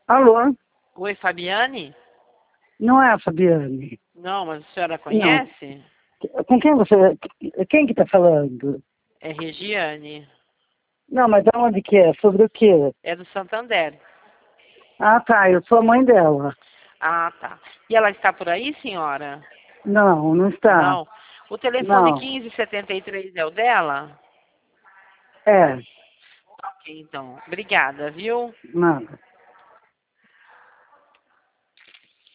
Alô? Oi, Fabiane? Não é a Fabiane? Não, mas a senhora Não. conhece? Com quem você... Quem que tá falando? É Regiane. Não, mas de onde que é? Sobre o quê? É do Santander. Ah, tá. Eu sou a mãe dela. Ah, tá. E ela está por aí, senhora? Não, não está. Não. O telefone Não. 1573 é o dela? É. Ok, então. Obrigada, viu? Nada.